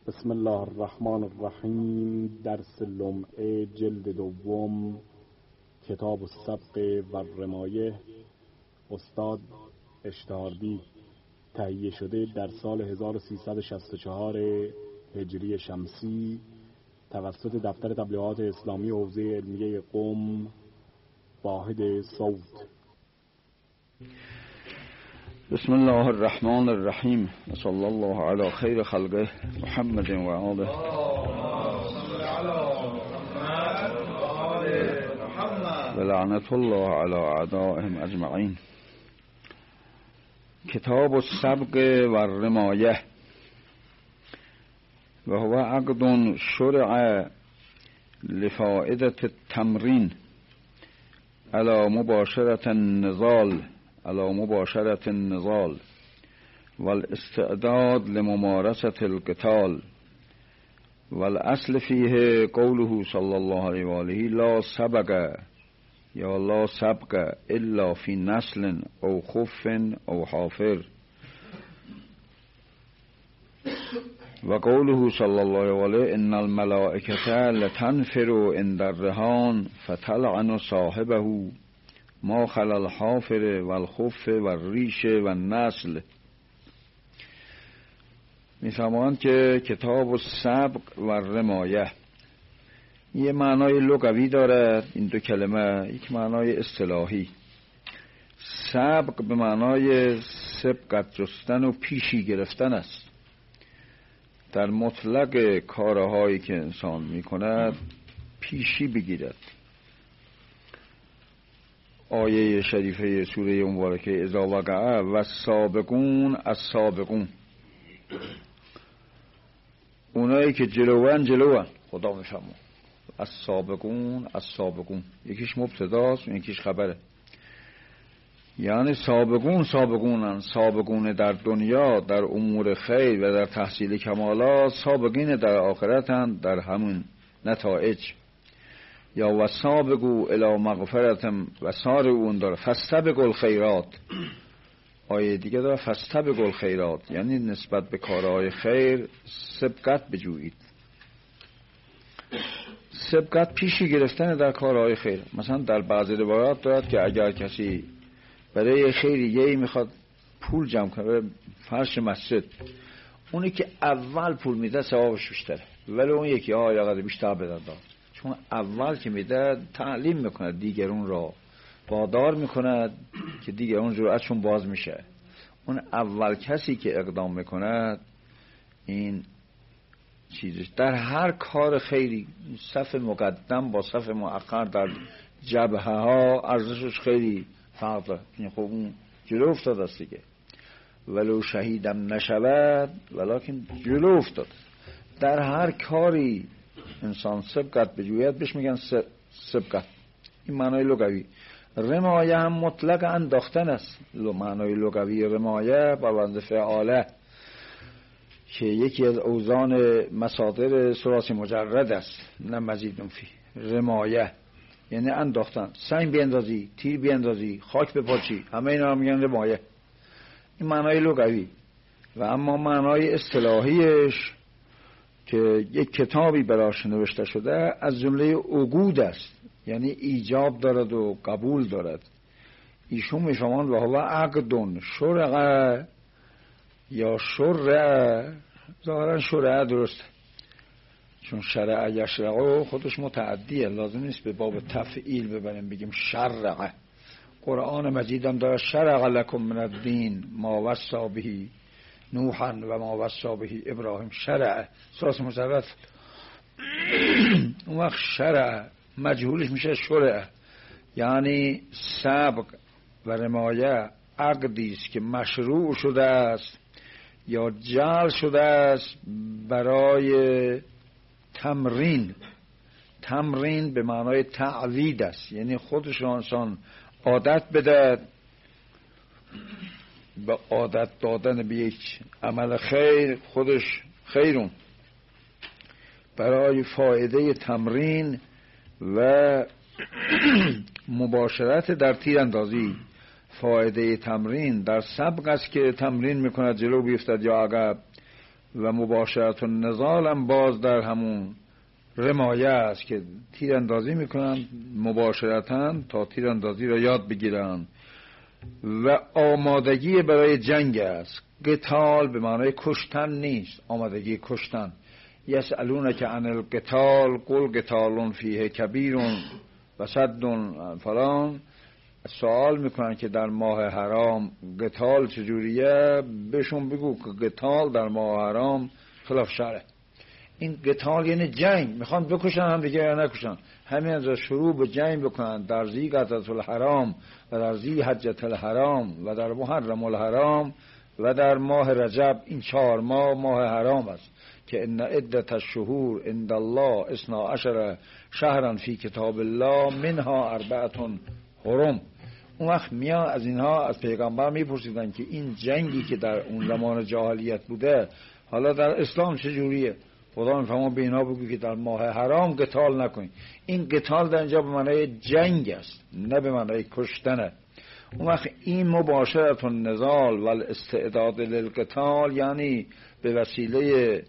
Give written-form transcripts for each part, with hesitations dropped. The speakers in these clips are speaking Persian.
بسم الله الرحمن الرحیم. درس لمعه جلد دوم، کتاب السبق و الرمایه، استاد اشتهاردی، تهیه شده در سال 1364 هجری شمسی توسط دفتر تبلیغات اسلامی حوزه علمیه قم، واحد صوت. بسم الله الرحمن الرحیم و صلی الله علی خیر خلقه محمد و آله و لعنت الله علی اعدائهم اجمعین. کتاب السبق و الرمایه و هو عقد شرع لفائدة التمرین على مباشرة النضال والاستعداد لممارسة القتال. والاصل فيه قوله صلى الله عليه وآله لا سبق یا لا سبق الا في نسل او خف او حافر. و قوله صلى الله عليه وآله ان الملائكة لتنفر عند الرهان فتلعن صاحبه ما خلا الحافر و الخف و الریش و النسل. میفهمند که کتاب السبق و الرمایه یه معنای لغوی دارد این دو کلمه، یک معنای اصطلاحی. سبق به معنای سبقت جستن و پیشی گرفتن است. در مطلق کارهایی که انسان میکند پیشی بگیرد. آیه شریفه سوره مبارکه اذا وقع و السابقون السابقون، اونایی که جلوان خدا میفهمه. السابقون السابقون یکیش مبتداست یکیش خبره. یعنی سابقونن، سابقون در دنیا در امور خیر و در تحصیل کمالات، سابقین در آخرتن در همون نتایج. یا و سابقو الی مغفرت و سارعون داره فاستبقوا الخیرات. آیه دیگه داره فاستبقوا الخیرات، یعنی نسبت به کارهای خیر سبقت بجویید. سبقت پیشی گرفتن در کارهای خیر. مثلا در بعضی روایات دارد که اگر کسی برای خیریه میخواد پول جمع کنه فرش مسجد، اونی که اول پول میده ثوابش بیشتره، ولی اون یکی یا بیشتر بدن داد. چون اول که میده تعلیم میکنه دیگرون را، وادار میکنه که دیگرون جرأتشون باز میشه. اون اول کسی که اقدام میکنه این چیزش در هر کار خیری، صف مقدم با صف مؤخر در جبهه ها ارزشش خیلی فرق داره. خب اون جلو افتاد است دیگه، ولو شهیدم نشود ولکن جلو افتاد. در هر کاری انسان سبقت بجوید بهش میگن سبقت. این معنای لغوی. رمایه هم مطلق انداختن است. معنای لغوی رمایه با وزن فعاله که یکی از اوزان مصادر ثلاثی مجرد است، نه مزید فی. رمایه یعنی انداختن، سنگ بیندازی، تیر بیندازی، خاک بپاچی، همه اینا رو میگن رمایه. این معنای لغوی. و اما معنای اصطلاحیش که یک کتابی براش نوشته شده از جمله عقود است، یعنی ایجاب دارد و قبول دارد. ایشون میفهمند و هو عقد شرع یا شرع، ظاهرا شرع درست، چون شرع یشرع خودش متعدیه، لازم نیست به باب تفعیل ببریم بگیم شرع. قرآن مجید هم داره شرع لکم من الدین ما وصی به نوحا و ما وصی به ابراهیم. شرع ساس مجرد. اون وقت شرع مجهولش میشه شرع. یعنی سبق و رمایه عقدی است که مشروع شده است یا جعل شده است برای تمرین. تمرین به معنای تعوید است، یعنی خودش انسان عادت بده. به عادت دادن به یک عمل خیر خودش خیرون، برای فایده تمرین و مباشرت در تیراندازی. فایده تمرین در سبق است که تمرین میکند جلو بیفتد یا عقب، و مباشرت النضال هم باز در همون رمایه است که تیراندازی میکنن مباشرتاً تا تیراندازی را یاد بگیرن و آمادگی برای جنگ است. قتال به معنای کشتن نیست، آمادگی کشتن. یسألونک عن القتال قل قتال فیه کبیر و صد فلان، سوال میکنن که در ماه حرام قتال چجوریه، بهشون بگو که قتال در ماه حرام خلاف شرع. این قتال یعنی جنگ، میخوان بکشن هم دیگه یا نکشن، همین از شروع به جنگ بکنن در ذی قعدة الحرام و در ذی حجة الحرام و در محرم الحرام و در ماه رجب. این 4 ماه حرام است که ان عدة الشهور عند الله 12 شهرا فی کتاب الله منها 4 حرم. اون وقت میان از اینها از پیغمبر میپرسیدن که این جنگی که در اون زمان جاهلیت بوده حالا در اسلام چجوریه؟ خدا میفهمه به اینا بگو که در ماه حرام قتال نکنید. این قتال در اینجا به معنای جنگ است، نه به معنای کشتنه. اون وقت این مباشرت النضال و الاستعداد للقتال یعنی به وسیله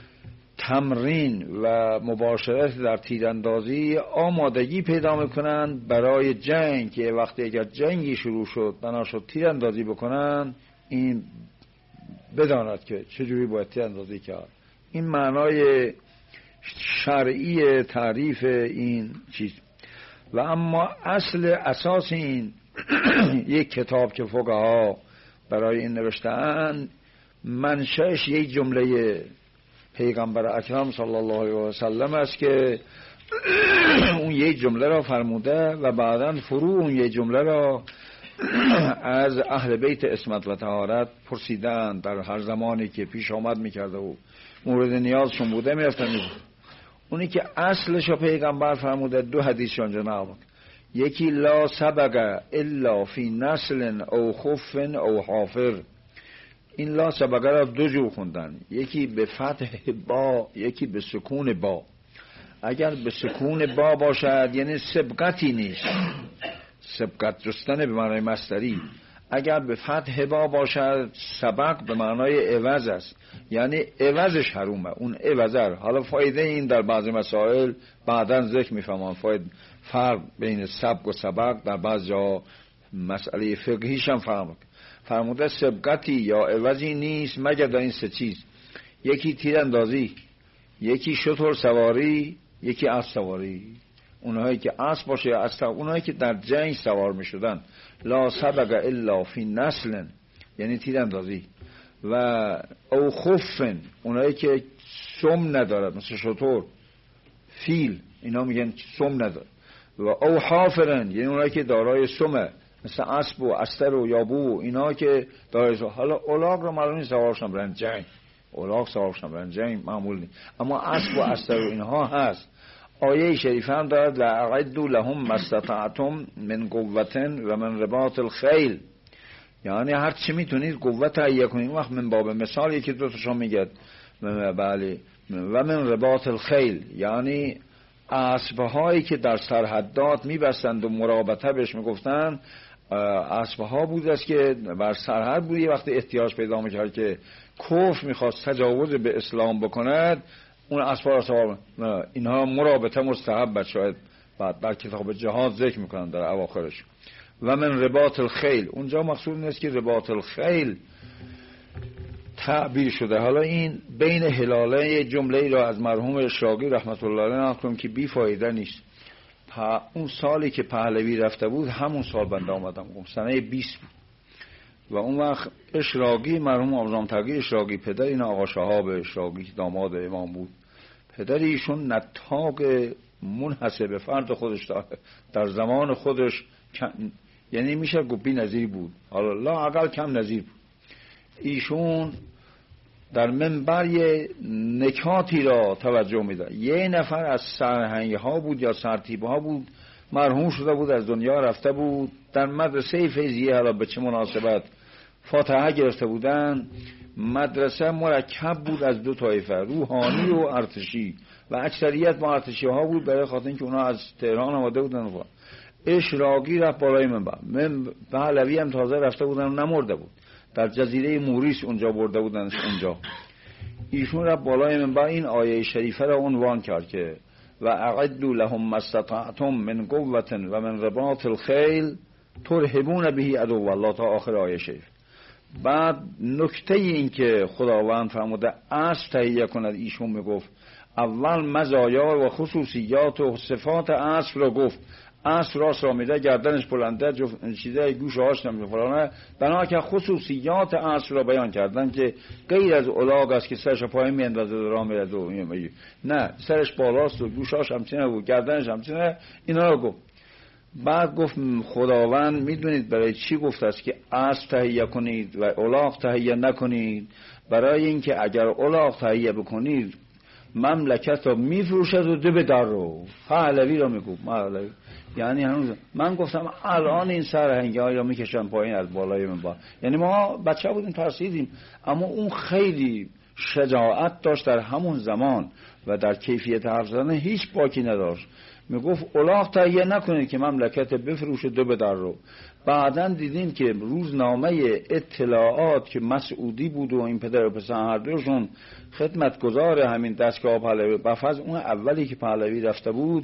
تمرین و مباشرت در تیراندازی آمادگی پیدا میکنن برای جنگ، که وقتی اگر جنگی شروع شد بنا شد تیراندازی بکنن، این بداند که چجوری باید تیراندازی کرد. این معنای شرعی تعریف این چیز. و اما اصل اساس این یک کتاب که فقها برای این نوشتن، منشأش یک جمله پیغمبر اکرم صلی الله علیه و سلم است که اون یک جمله را فرموده و بعداً فرو اون یک جمله را از اهل بیت عصمت و طهارت پرسیدن در هر زمانی که پیش آمد میکرده و مورد نیازشون بوده میرفتن میگفت. اونی که اصلش را پیغمبر فرموده 2 حدیث آنجا نقل. یکی لا سبق الا فی نسل او خف او حافر. این لا سبقه را 2 جور خوندن، یکی به فتح با، یکی به سکون با. اگر به سکون با باشد یعنی سبقتی نیست، سبقت جستن به معنای مصدری. اگر به فتح با باشد سبق به معنای عوض است، یعنی عوضش حرومه، اون عوضر. حالا فایده این در بعض مسائل بعداً ذکر میفهمم، فایده فرق بین سبق و سبق در بعض جا مسئله فقهیش هم فرموده سبقتی یا عوضی نیست مگر در این 3 چیز: یکی تیراندازی، یکی شتر سواری، یکی اسب سواری. اونهایی که اسب باشه یا اسب، اونهایی که در جنگ سوار می شدن. لا سبق الا فی نسل یعنی تیراندازی، و او خفن اونهایی که سم ندارد مثل شتر، فیل، اینا میگن سم ندارد. و او حافرن یعنی اونهایی که دارای سمه مثل اسب و استر و یابو، اینا که دارای سم. حالا الاغ رو معلوم نیست سوارشن برن جنگ، الاغ سوارشن برن جنگ معمول نیست، اما اسب و استر و اینها هست. آیه شریفه هم دارد لأعدوا لهم ما استطعتم من قوة و من رباط الخیل، یعنی هر چی میتونید قوت تهیه کنید. وقت من باب مثال یکی 2 تاشون میگه بله، و من رباط الخیل یعنی اسبهایی که در سرحدات میبستند و مرابطه بهش میگفتن. اسبها بود است که بر سرحد بود، یه وقت احتیاج پیدا میکرد که کفر میخواست تجاوز به اسلام بکند، اون اسبها را سوار. اینها مرابطه مستحب، شاید بعد در کتاب جهاد ذکر میکنن در اواخرش. و من رباط الخیل اونجا مقصود نیست که رباط الخیل تعبیر شده. حالا این بین هلاله جمله را از مرحوم اشراقی رحمت الله علیه نقلم که بی فایده نیست. اون سالی که پهلوی رفته بود همون سال بنده آمدم، سنه 20 بود. و اون وقت اشراقی مرحوم آبزام تقی اشراقی پدر این آقا شهاب اشراقی داماد امام بود، پدر ایشون نطاق منحصر به فرد خودش در زمان خودش یعنی میشه گفت بی نظیر بود، حالا لا اقل کم نظیر بود. ایشون در منبر یه نکاتی را توجه میداد. یه نفر از سرهنگ ها بود یا سرتیب ها بود، مرحوم شده بود، از دنیا رفته بود. در مدرسه فیضیه حالا به چه مناسبت فاتحه گرفته بودن. مدرسه مرکب بود از 2 طایفه، روحانی و ارتشی، و اکثریت با ارتشی ها بود برای خاطر اینکه اونا از تهران آمده بودن. اشراقی رفت بالای منبر، پهلوی هم تازه رفته بودن و نمرده بود، در جزیره موریس اونجا برده بودنش. اونجا ایشون را بالای منبر این آیه شریفه را عنوان کرد که و اعدوا لهم ما استطعتم من قوة و من رباط الخیل ترهبون به عدو الله تا آخر آیه شریف. بعد نکته این که خداوند فرموده اسب تهیه کند، ایشون میگفت اول مزایا و خصوصیات و صفات اسب را گفت. اسب راست را میده، گردنش بلنده، چیزای گوشهاش نمیده فلانه، بنا که خصوصیات اسب را بیان کردن که غیر از الاغ است که سرش پایین میاندازه راه میره، نه سرش بالاست و گوشهاش همچینه و گردنش همچینه، اینا را گفت. بعد گفت خداوند میدونید برای چی گفت است که اسب تهیه کنید و الاغ تهیه نکنید؟ برای اینکه اگر الاغ تهیه بکنید مملکت رو میفروشد و دو به در رو پهلوی رو میگفت. یعنی هنوز من گفتم الان این سرهنگی ها یا میکشن پایین از بالای منبر، یعنی ما بچه بودیم ترسیدیم، اما اون خیلی شجاعت داشت در همون زمان و در کیفیت حرف زدن هیچ باکی نداشت. میگفت الاغ تهیه نکنید که مملکت بفروشه دو به در رو. بعداً دیدیم که روزنامه اطلاعات که مسعودی بود و این پدر و پسر هر دوشون خدمتگزار همین دستگاه پهلوی، بفرض اون اولی که پهلوی رفته بود،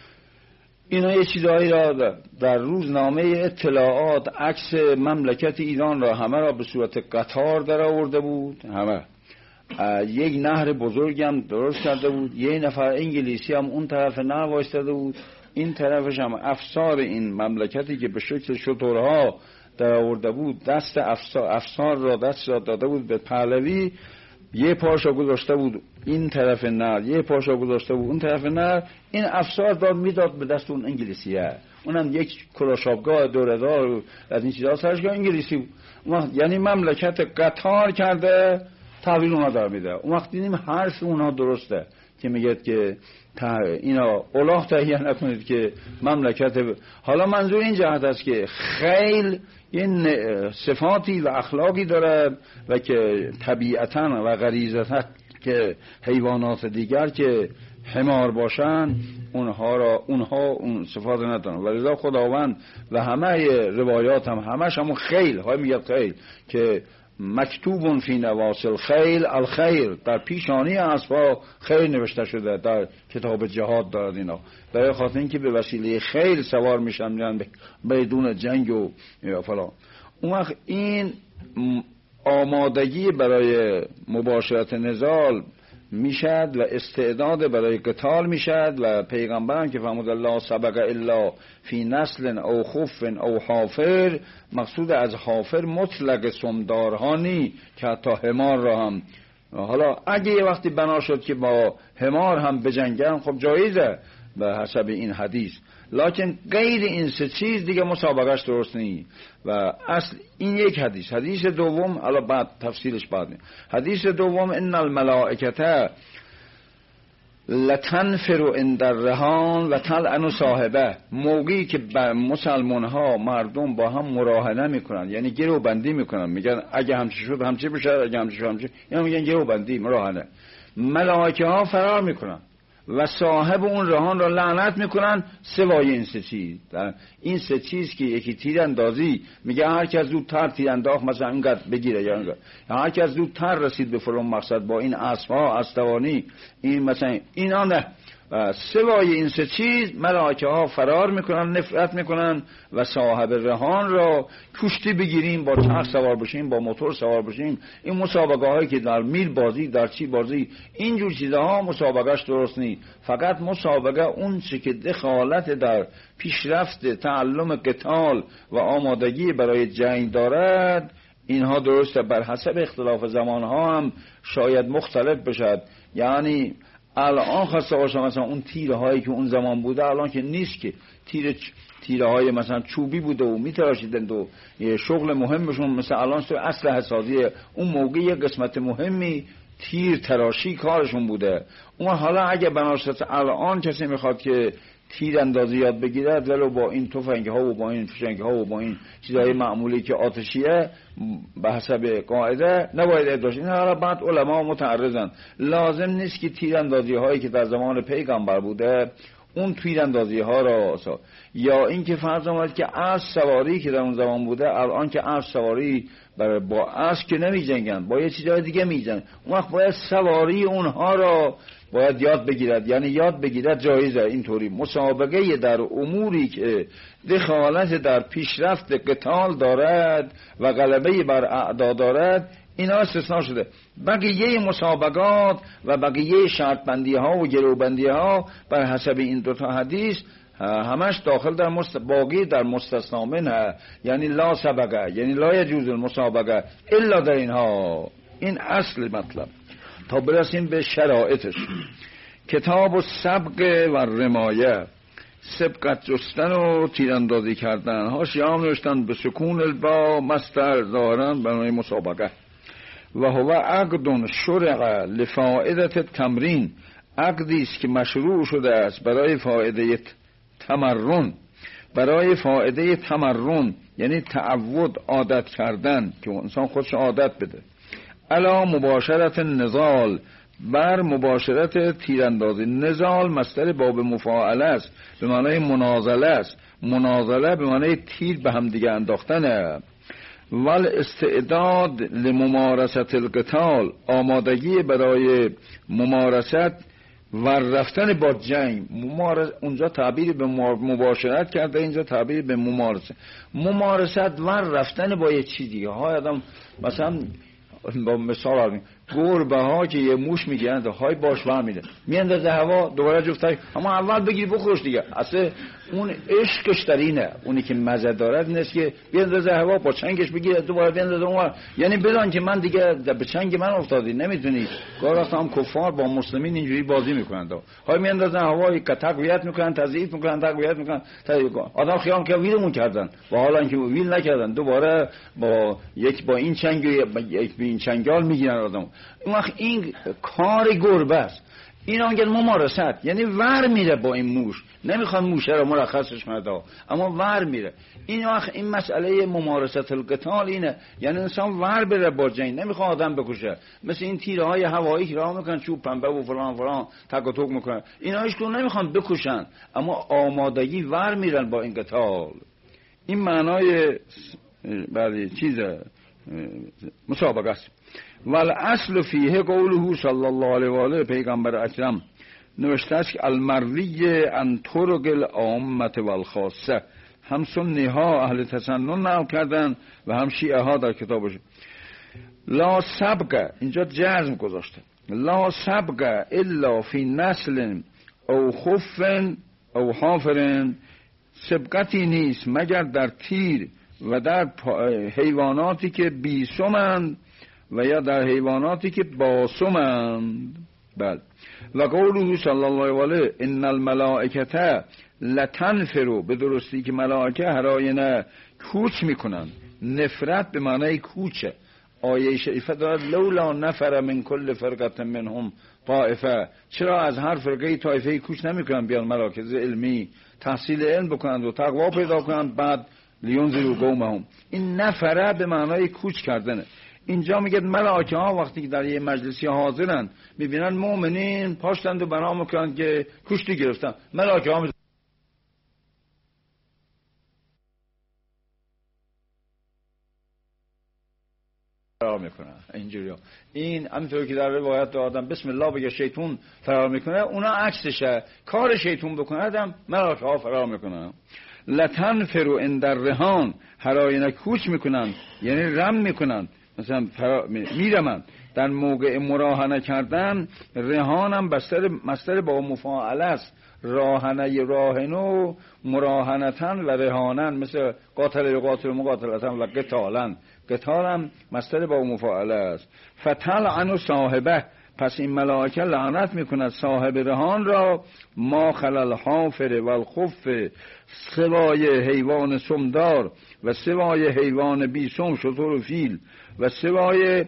اینا یه چیزایی را در روزنامه اطلاعات عکس مملکت ایران را همه را به صورت قطار در آورده بود، همه یک نهر بزرگی هم درست کرده بود، یه نفر انگلیسی هم اون طرف نهر وایستاده بود، این طرفش هم افسار این مملکتی که به شکل شترها در آورده بود دست افسار را دست داده بود به پهلوی، یه پاشا گذاشته بود این طرف نهر، یه پاشا گذاشته بود اون طرف نهر، این افسار داد میداد به دست اون انگلیسیه، اونم یک کلاشابگاه دوره‌دار از این چیزا سرش که انگلیسی بود. یعنی مملکت قطار کرده تحویل اونا دار میده. اون وقت دیدیم حرف اونا درسته که میگه که اینا الاغ تهیه نکنید که مملکت حالا منظور این جهت است که خیل این صفاتی و اخلاقی دارد و که طبیعتاً و غریزتاً که حیوانات دیگر که حمار باشن اونها اون صفات ندارن، ولذا خداوند و همه روایات هم همش همون خیل های میگه خیل که مکتوب فی نواصی الخیل الخیر، در پیشانی اسبا خیر نوشته شده در کتاب جهاد دارد اینا، برای خاطر اینکه به وسیله خیل سوار میشن بدون جنگ و فلان. اون وقت این آمادگی برای مباشرت نزال میشد و استعداد برای قتال میشد و پیغمبران که فرمود الله سبق الا فی نسل او خف او حافر، مقصود از حافر مطلق سمدارهانی که حتی حمار را هم، حالا اگه یه وقتی بنا شد که با حمار هم بجنگن خب جایزه به حسب این حدیث، لکن غیر این سه چیز دیگه مسابقهش درست نیست. و اصل این یک حدیث. حدیث دوم حالا بعد تفصیلش بعد حدیث دوم ان الملائکه لتنفر عند الرهان و تلعن صاحبه، موقعی که مسلمان ها مردم با هم مراهنه میکنن یعنی گرو بندی میکنن، میگن اگه همچی شد همچی بشه، اگه همچی شد همچی، یعنی میگن گرو بندی مراهنه، ملائکه ها فرار میکنن و صاحب اون رهان را لعنت میکنن سوای این سه چیز. این سه چیز که یکی تیراندازی، میگه هر کی زودتر تیر انداخت مثلا اینقدر بگیره یا اینقدر، هر کی زودتر رسید به فلان مقصد با این اسب‌ها اسطوانی، این مثلا اینا نه، سوای این سه چیز ملائکه ها فرار میکنن، نفرت میکنن و صاحب رهان را کشتی بگیریم، با چرخ سوار بشیم، با موتور سوار بشیم. این مسابقه هایی که در میل بازی، در چی بازی، اینجور چیزها مسابقهش درست نیست. فقط مسابقه اون چه که دخالت در پیشرفت تعلم قتال و آمادگی برای جنگ دارد، اینها درسته. بر حسب اختلاف زمانها هم شاید مختلف بشد. یعنی الان خواسته باشم مثلا اون تیره هایی که اون زمان بوده الان که نیست، که تیره های مثلا چوبی بوده و میتراشیدند و شغل مهمشون مثلا الان تو اسلحه سازی، اون موقع یه قسمت مهمی تیر تراشی کارشون بوده. اون حالا اگه بناشت الان کسی میخواد که تیر اندازی یاد بگیرد ولو با این تفنگ ها و با این فشنگ ها و با این چیزهای معمولی که آتشیه به حسب قاعده نباید ادراش. این حالا بعد علما متعرضن، لازم نیست که تیر اندازی هایی که در زمان پیغمبر بوده اون تیراندازی ها را یا اینکه فرض آمد که اسب سواری که در اون زمان بوده، الان که اسب سواری با اسب که نمی جنگن، با یه چیزای دیگه می جنگن، اون وقت باید سواری اونها را باید یاد بگیرد، یعنی یاد بگیرد جایزه. اینطوری مسابقه در اموری که دخالت در پیشرفت قتال دارد و غلبه بر اعدا دارد، اینا استثناء شده. بقیه مسابقات و بقیه شرط بندی ها و گرو بندی ها بر حسب این دوتا حدیث همش داخل در باقی در مستثنا منه، یعنی لا سبقه، یعنی لا یجوز المسابقه الا در اینها. این اصل مطلب. تا برسیم به شرایطش. کتاب السبق و رمایه، سبقت جستن و تیراندازی کردن. حاشیه هم نوشتن به سکون البا مستر ظاهرا برای مسابقه. و هو عقد شرع لفائدت تمرین، عقدی است که مشروع شده است برای فائده تمرن، برای فائده تمرن یعنی تعود، عادت کردن که انسان خودش عادت بده. الا مباشرت نزال، بر مباشرت تیراندازی. نزال مصدر باب مفاعله است، به معنای منازله است. منازله به معنای تیر به هم دیگه انداختنه. ول استعداد لممارست القتال، آمادگی برای ممارست و رفتن با جنگ. اونجا تعبیر به مباشرت کرده، اینجا تعبیر به ممارست. ممارست و رفتن با یه چیزی ها. آدم مثلا با مثال گربه ها که یه موش میگیرند های باش برمیده میاندازه هوا، دوباره جفتش، اما اول بگیر بخورش دیگه. اصلا اون عشقش در اینه، اونی که مزه دارد نیست که بیاندازه هوا با چنگش بگیره دوباره بیاندازه اون، یعنی بدان که من دیگه به چنگ من افتادی نمیتونی. گاهی وقتا هم کفار با مسلمین اینجوری بازی میکنند، های میاندازن هوا، تقویت میکنن، تضعیف میکنن، تقویت میکنن. آدم خیال که ویلمون کردن و حالا اینکه ویل نکردن دوباره با این چنگ یک به این چنگال میگیرن آدم. اون وقت این کار گربه است. این آنگه ممارست، یعنی ور میره با این موش، نمیخوان موشه رو مرخصش کنه اما ور میره. این وقت این مسئله ممارست القتال اینه، یعنی انسان ور بره با جنگ، نمیخواد آدم بکشه. مثل این تیره های هوایی که راه میکنن، چوب پنبه و فلان فلان تک و توک میکنن، اینا هیچکدوم نمیخوان بکشن اما آمادگی ور میرن با این قتال. این معنای بعضی چیز مسابقه است. ول اصل فیه قوله صلی الله علیه و آله، پیغمبر اکرم نوشته است که المروی ان طرق العامه و الخاصه، هم سنی ها اهل تسنن نقل کردن و هم شیعه ها در کتابش. لا سبق، اینجا جزم گذاشته، لا سبق الا فی نسل او خف او حافر، سبقتی نیست مگر در تیر و در حیواناتی که بیسمند و یا در حیواناتی که باسمند. بله. و قوله صلی الله علیه ان الملائکه لتنفر، به درستی که ملائکه هراینه کوچ میکنن. نفرت به معنای کوچه. آیه شریفه دارد لولا نفر من کل فرقه منهم طائفه، چرا از هر فرقه طائفه کوچ نمیکنن بیان مراکز علمی تحصیل علم بکنند و تقوا پیدا کنند، بعد لیونذروا قومهم. این نفره به معنای کوچ کردنه. اینجا میگه ملائکه ها وقتی که در یه مجلسی حاضرن میبینن مؤمنین پاشتند و بنا میکنن که کشتی گرفتن، ملائکه ها فرار میکنن. اینجوری این همینطور که در روایت آدم بسم الله بگه شیطون فرار میکنه، اونا عکسشه. کار شیطون بکنه آدم ملائکه ها فرار میکنن. لتنفروا عند الرهان، هراینه کوچ میکنن یعنی رم میکنن، مثلا میرمن در موقع مراهنه کردن. رهانم مصدر با مفاعله است. راهنه راهنو مراهنتن و رهانن، مثل قاتل قاتل مقاتلتن و قتالن. قتالم مصدر با مفاعله است. فتلعن صاحبه، پس این ملائکه لعنت میکند صاحب رهان را. ما خلل حافر و الخف، سوای حیوان سمدار و سوای حیوان بیسم شتر و فیل و سوای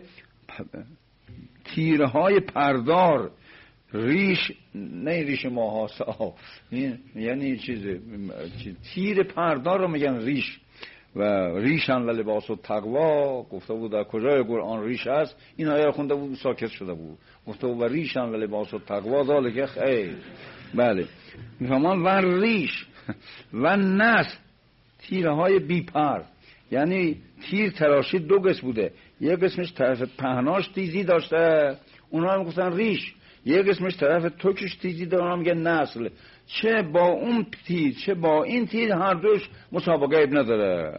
تیرهای پردار. ریش نه ریش ماهاسا، یعنی تیر پردار رو میگن ریش. و ریشن لباس و تقوا گفته بود در کجای قرآن ریش است، این آیه خونده بود ساکت شده بود. گفته بود و ریشن لباس و تقوا ذالک خیر، بله میفهمان و ریش و نس، تیرهای بیپر، یعنی تیر تراشید دو قسم بوده، یک قسمش طرف پهناش تیزی داشته اونا هم گفتن ریش، یک قسمش طرف توکش تیزی داره اونا میگه نسل. چه با اون تیر چه با این تیر هر دوش مسابقه اب نداره.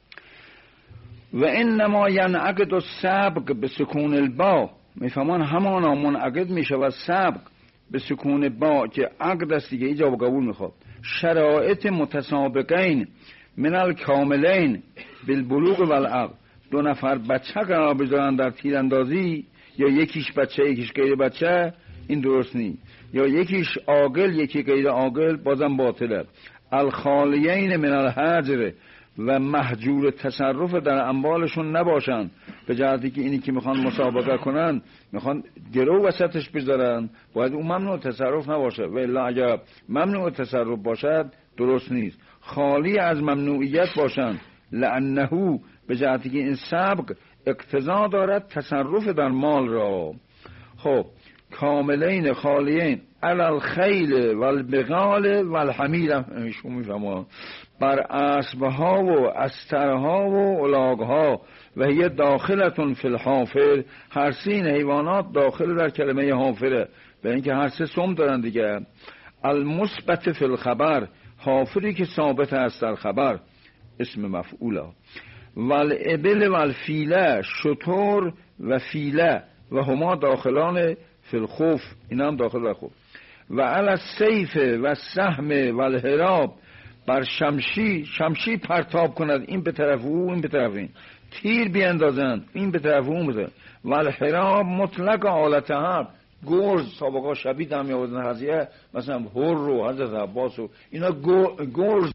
و انما ینعقد السبق به سکون البا، میفهمان همانا منعقد میشه و سبق به سکون با که عقد است دیگه، ایجاب قبول میخواد. شرایط متسابقین من الکاملین بالبلوغ والعقل، دو نفر بچه قرار بذارن در تیراندازی، یا یکیش بچه یکیش غیر بچه، این درست نیست، یا یکیش عاقل یکی غیر عاقل، بازم باطله. الخالیین من الحجر و محجور تصرف در اموالشون نباشن، به جهتی که اینی که میخوان مسابقه کنن میخوان گرو وسطش بذارن، باید اون ممنوع تصرف نباشه، و الا اگر ممنوع تصرف باشد درست نیست. خالی از ممنوعیت باشن، لانه به جهتی که این سبق اقتضا دارد تصرف در مال را. خب کاملین خالیین علی الخیل والبغال والحمیر، شما میفهمون بر اسبها و استرها و الاغها، و هی داخلتون فی الحافر، هر سین حیوانات داخل در کلمه حافره، به اینکه هر سه سم دارن دیگه. المثبت فی الخبر، حافری که ثابت است در خبر، اسم مفعوله. والابل والفیله، شتر و فیله، و هما داخلان فی الخوف، اینا هم داخل در خوف. و علی السیف و سهم و الحراب، بر شمشیر پرتاب کند، این به طرف او این به طرف این، تیر بیاندازند این به طرف اون بزن. و الحراب مطلق آلت حرب، گرز سابقا شبیه هم یاوزن قضیه، مثلا هر و حضرت عباس و اینا گرز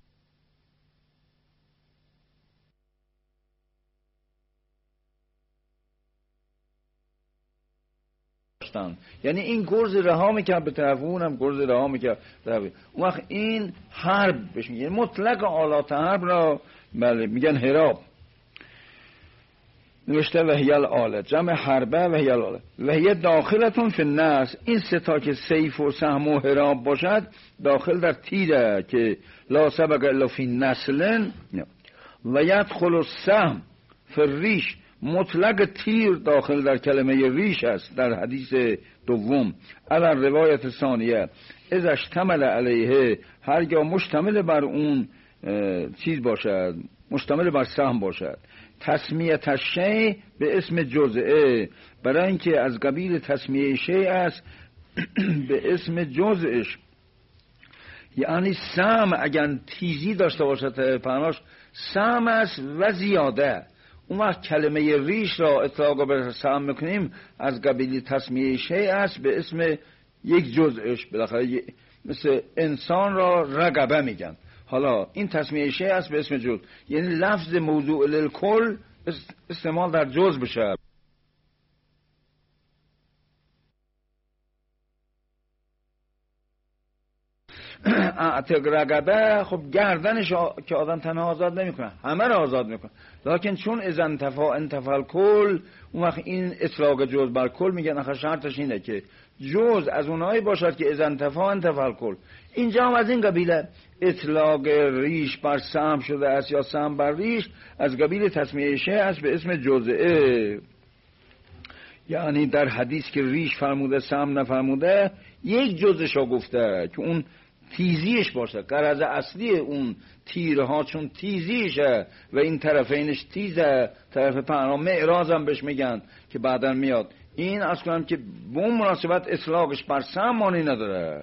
داشتن، یعنی این گرز رها میکرد به طرف اون، هم گرز رها میکرد به طرف اون وقت این حرب بهش میگن، مطلق آلات حرب را بله میگن حراب. نوشته وحیل آله، جمع حربه وحیل آله، وحیل داخلتون فی الناس، این ستا که سیف و سهم و حراب باشد داخل در تیره که لا سبق الا فی نسلن. و یدخل السهم فی الریش، مطلق تیر داخل در کلمه ریش است در حدیث دوم. علی روایت ثانیه از اشتمل علیه، هرگاه مشتمل بر اون چیز باشد، مشتمل بر سهم باشد. تسمیه شیء به اسم جزئه، برای اینکه از قبیل تسمیه شیء است به اسم جزئش، یعنی سهم اگر تیزی داشته باشد پناش سهم است و زیاده، اون وقت کلمه ریش را اطلاق به سهم میکنیم از قبیل تسمیه شیء است به اسم یک جزئش، بالاخره مثل انسان را رقبه میگن، حالا این تسمیه شیء است به اسم جزء، یعنی لفظ موضوع للکل استعمال در جزء بشه. اعتق رقبه، خب گردنش که آدم تنها آزاد نمیکنه، همه را آزاد میکنه، لکن چون از انتفع الکل، اون وقت این اطلاق جزء بر کل میگن آخه شرطش اینه که جزء از اونایی باشد که از انتفع الکل. اینجا هم از این قبیله اطلاق ریش بر سهم شده است یا سهم بر ریش از قبیل تسمیه شیء است به اسم جزئه، یعنی در حدیث که ریش فرموده سهم نفرموده یک جزءشو گفته که اون تیزیش باشه، غرض اصلی اون تیرها چون تیزیشه و این طرفینش تیزه، طرف پهنا معراض هم بهش میگن که بعدا میاد، این اصلا که به اون مناسبت اطلاقش بر سهم معنی نداره.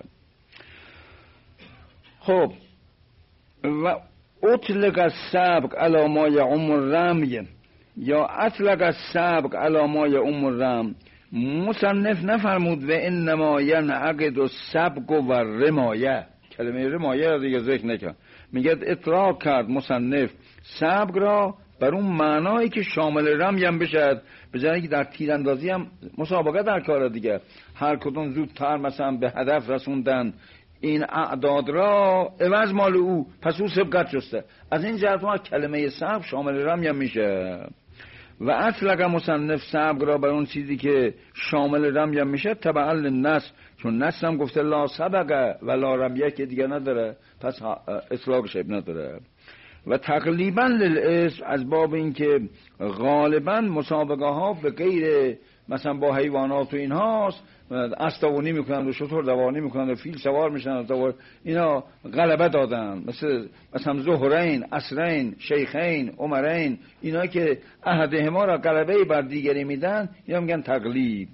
خب و اطلق السبق علی ما یعم الرمی، یا اطلق السبق علی ما یعم الرمی، مصنف نفرمود و انما ینعقد السبق و الرمایه، کلمه رمایه را دیگه ذکر نکرد، میگه اطلاق کرد مصنف سبق را بر اون معنایی که شامل رمی هم بشد، به جایی که در تیراندازی هم مسابقه در کار دیگه، هر کدوم زودتر مثلا به هدف رسوندن این اعداد را عوض مال او، پس او سبقت جسته، از این جهت ما کلمه سبق شامل رمی هم میشه. و اطلق مصنف سبق را بر اون چیزی که شامل رمی هم میشه تبع للنص، چون نص هم گفته لا سبق و لا رمیه که دیگه نداره، پس اطلاقش نداره. و تقلیبا للاسم از باب این که غالبا مسابقه ها به غیر مثلا با حیوانات و این هاست، اسب دوانی میکنند و شتر دوانی میکنند و فیل سوار میشن و اینا غلبه دادن، مثلا زهرین، عصرین، شیخین، عمرین، اینا که احدهما را غلبه بر دیگری میدن، اینا میگن تقلیب.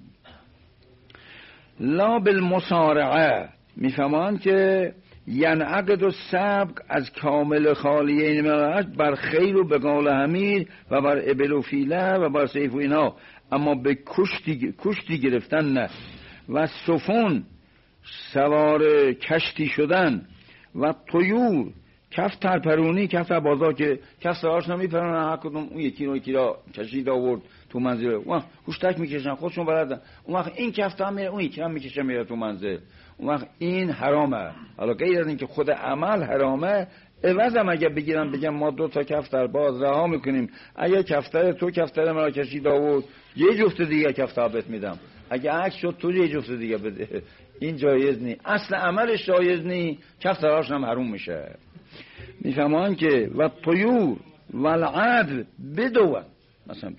لا بالمصارعه، میفهمان که ینعقد السبق از کامل خالیین بر خیل و به قال حمیر و بر ابل و فیله و بر سیف و اینا، اما به کشتی گرفتن نه. و سفن سوار کشتی شدن و طیور کف ترپرونی، کف تر بازار که کف سراش نمیپرونن، هر کدوم اون یکی را کشید آورد تو منزل، اون هوشتک میکشن خودشون بلدن، اون وقت این کف تا میره اون یکی هم میکشه میره تو منزل، اون وقت این حرامه. حالا غیر از این که خود عمل حرامه، عوضم اگه بگیرم بگم ما 2 تا کفتر باز رها میکنیم، اگه کفتر تو کفتر مرا کشید آورد یه جفت دیگه کفتر بهت میدم، اگه عکس شد تو یه جفت دیگه بده، این جایز نی، اصل عملش جایز نی، کفترهاش هم حروم میشه. میفهمان که و طیور و العدل بدون، مثلا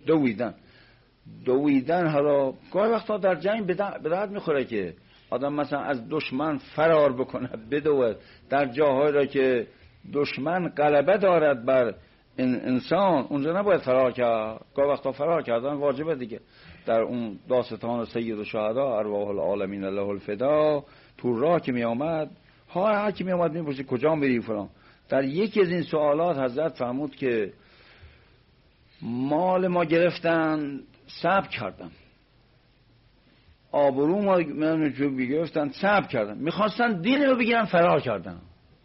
دویدن حالا گاهی وقتا در جنگ به درد میخوره که آدم مثلا از دشمن فرار بکنه، بدوه در جاهایی را که دشمن غلبه دارد بر انسان، اونجا نباید فرار کرد. گاهی وقتا فرار کردن واجبه دیگه. در اون داستان سید الشهدا ارواح العالمین الله الفدا، تو راه که می آمد، هر کی می آمد میپرسید کجا میری فلان، در یکی از این سوالات حضرت فرمود که مال ما گرفتن صبر کردن، آبرو ما گرفتن صبر کردن، میخواستن دین رو بگیرن فرار کردن،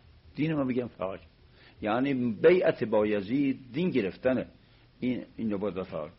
یعنی بیعت بایزید دین گرفتنه، این رو باید فرار.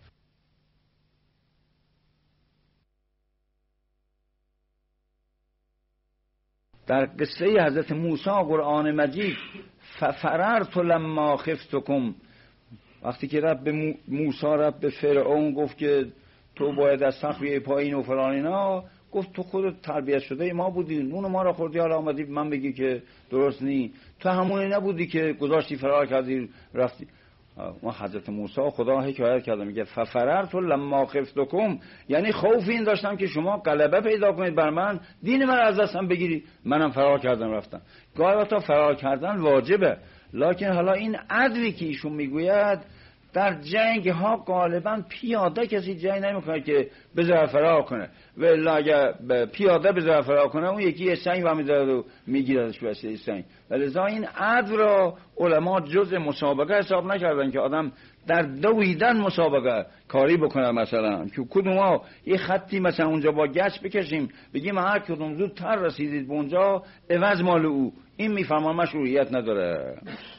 در قصه حضرت موسی قرآن مجید ففررت لما خفتکم، وقتی که رب موسی رب به فرعون گفت که تو باید از تخت بیای پایین و فلان اینا، گفت تو خودت تربیت شده ما بودی، نون ما را خوردی، حالا آمدی من بگی که درست نی، تو همونی نبودی که گذاشتی فرار کردی رفتی. ما حضرت موسی خدا حکایت کرده میگه ففررت لما خفتکم، یعنی خوف این داشتم که شما غلبه پیدا کنید بر من، دین من از دستم بگیری، منم فرار کردم رفتم. گاهی وقتا فرار کردن واجبه، لکن حالا این عدوی که ایشون میگوید در جنگ ها غالبا پیاده کسی جنگ نمیکنه که بذاره فرار کنه، ولی اگه پیاده بذاره فرار کنه اون یکی سنگ و میذاره و میگیردش وسیله سنگ. ولذا این عدو را علما جزء مسابقه حساب نکردن که آدم در دویدن مسابقه کاری بکنه، مثلا که کدوم ها یه خطی مثلا اونجا با گچ بکشیم بگیم هر کدوم زودتر رسیدید به اونجا عوض مال او، این میفهمن مشروعیت نداره.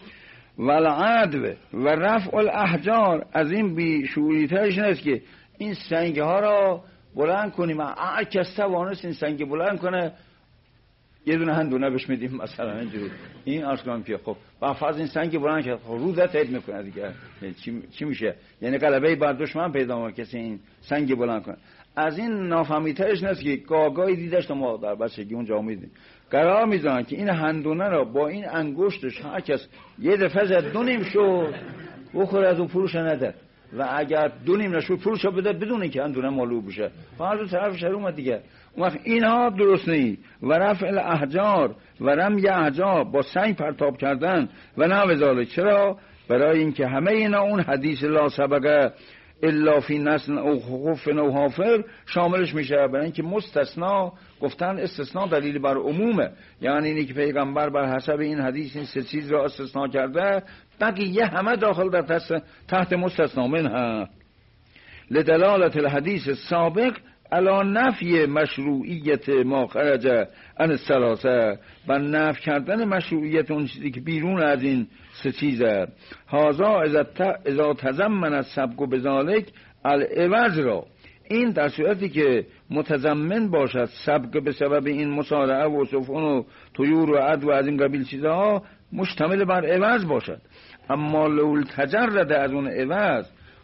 والعدو و رفع الاحجار، از این بیشعوریترش نیست که این سنگ ها را بلند کنیم، هر کس توانست این سنگ بلند کنه یه دونه هندونه بهش میدیم مثلا اینجوری، این عرض کنم که خب با فرض این سنگ بلند کرد خب رو دت میکنه دیگه، چی میشه؟ یعنی غلبه بر دشمن پیدا میکنه کسی این سنگ بلند کنه. از این نافهمیترش نیست که گاگایی دیدش ما در بچگی اونجا میدیم قرار میذارن که این هندونه را با این انگشتش هر کس یه دفعه زد 2 نیم شد بخوره از اون فروش نده، و اگر 2 نیم نشد فروش بده بدون اینکه هندونه مالو بشه، فقط طرفش اومد دیگه. اون وقت اینها درست نی. و رفع الاحجار و رمی احجار، با سنگ پرتاب کردن و نحو ذالک. چرا؟ برای اینکه همه اینا اون حدیث لا سبقه الا فی نسل او خف او حافر شاملش میشه. برای اینکه مستثنا گفتن استثناء دلیل بر عمومه، یعنی اینی که پیغمبر بر حسب این حدیث این 3 چیز را استثناء کرده، بقیه همه داخل در تحت مستثنا منها. لدلالت الحدیث السابق علی نفی مشروعیت ما خرج عن الثلاثه، و نفی کردن مشروعیت اون چیزی که بیرون از این 3 چیزه. هذا اذا تضمن السبق بذلک العوض را، این در صورتی که متضمن باشد سبق به سبب این مصارعه و سفن و طیور و عدو و از این قبیل چیزها مشتمل بر عوض باشد. اما لو تجرد از اون عوض،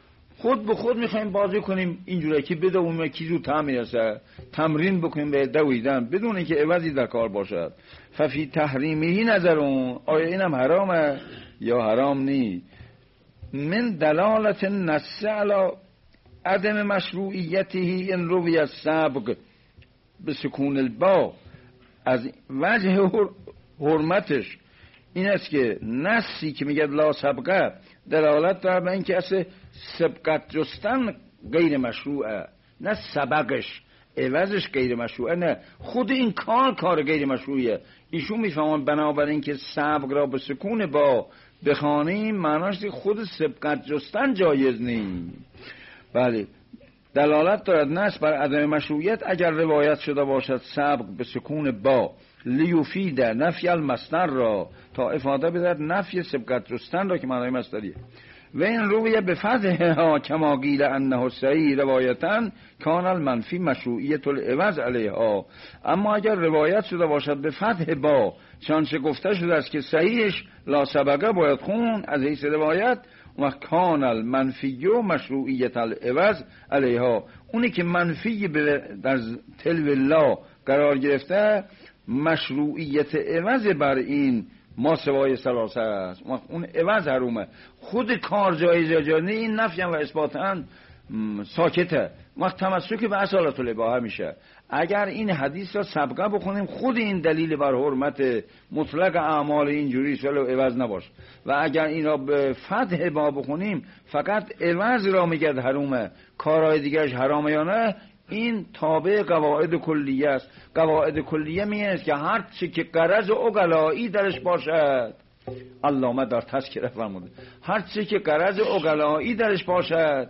خود به خود میخوایم بازی کنیم اینجوری که بدونیم کی زودتر میرسه، تمرین بکنیم به دویدن بدون اینکه عوضی در کار باشد. ففی تحریمی نظرون، آیا اینم حرامه یا حرام نی؟ من دلالت النص علی عدم مشروعیته ان روی السبق به سکون البا، از وجه حرمتش این است که نصی که میگه لا سبقه دلالت داره به اینکه اصلا سبقت جستن غیر مشروعه، نه سبقش عوضش غیر مشروعه، نه خود این کار غیر مشروعه. ایشون میفهمن بنابراین که سبق را به سکون با بخوانیم معناش خود سبقت جستن جایز نیست. بله، دلالت دارد نص بر عدم مشروعیت اگر روایت شده باشد سبق به سکون با لیفید نفی المصدر را، تا افاده بدهد نفی سبقت جستن را که معنای مصدریه. و این رویه به فتحها کما قیل انه صحیح روایتن کان المنفی مشروعیت العوض علیها. اما اگر روایت شده باشد به فتح با چنانچه گفته شده است که صحیحش لا سبقه باید خون از حیث روایت، و کان المنفی مشروعیت العوض علیها، اونی که منفی در تلو لا قرار گرفته مشروعیت عوض بر این ما سوای ثلاثه است، اون عوض حرومه. خود کار جایز یا جایز این نفی و اثباتاً ساکته، وقت تمسک به اصالت الاباحه میشه. اگر این حدیث را سبقه بخونیم خود این دلیل بر حرمت مطلق اعمال اینجوری ولو عوض نباشه، و اگر این را به فتح با بخونیم فقط عوض را میگه حرومه، کارهای دیگرش حرامه یا نه، این تابع قواعد کلیه است. قواعد کلیه میگه که هر چی که غرض عقلایی درش باشد، علامه در تذکره فرموده هر چی که غرض عقلایی درش باشد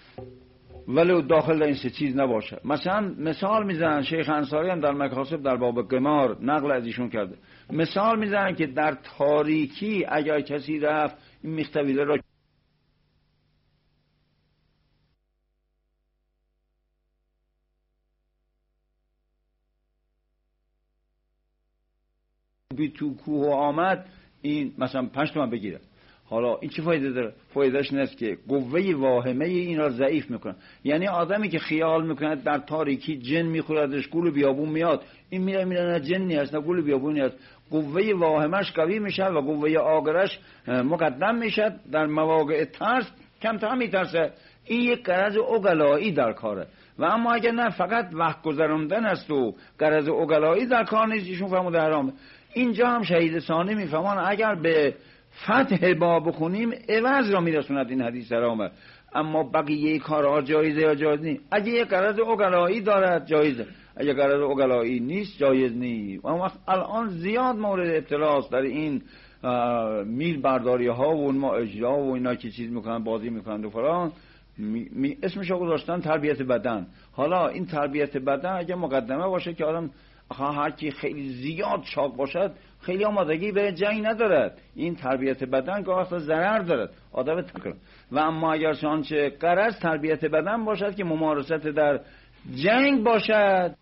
ولو داخل این سه چیز نباشه. مثال میزنن شیخ انصاری هم در مکاسب در باب قمار نقل از ایشون کرده، مثال میزنن که در تاریکی اگر کسی رفت این مختویله را بی تو کوه آمد این مثلا 5 تومن بگیره. حالا این چه فایده داره؟ فایدهش این است که قوه واهمه این را ضعیف میکنه. یعنی آدمی که خیال میکنه در تاریکی جن میخوردش گول بیابون میاد، این میره نه جنی هست نه گول بیابونی هست، قوه واهمش قوی میشه و قوه آگرش مقدم میشه، در مواقع ترس کمتر میترسه. این یک غرض عقلایی در کاره. و اما اگر نه فقط وقت گذراندن است و غرض عقلایی در کار نیست، ایشون فرموده حرامه. اینجا هم شهید ثانی میفهمان اگر به فتح با بخونیم عوض را میرسوند این حدیث حرامه، اما بقیه کارها جایزه یا جایز نیست. اگه یک غرض عقلایی دارد جایزه، اگه غرض عقلایی نیست جایز نیست. و وقت الان زیاد مورد ابتلا است در این میل برداری ها و ما اجرا و اینا که چیز میکنن بازی میکنن و فلان، اسمش رو گذاشتن تربیت بدن. حالا این تربیت بدن اگه مقدمه باشه که آدم هر کی خیلی زیاد چاق باشد خیلی آمادگی به جنگ ندارد، این تربیت بدن که اصلا ضرر دارد آدم تکرار. و اما اگر چنانچه غرض تربیت بدن باشد که ممارست در جنگ باشد،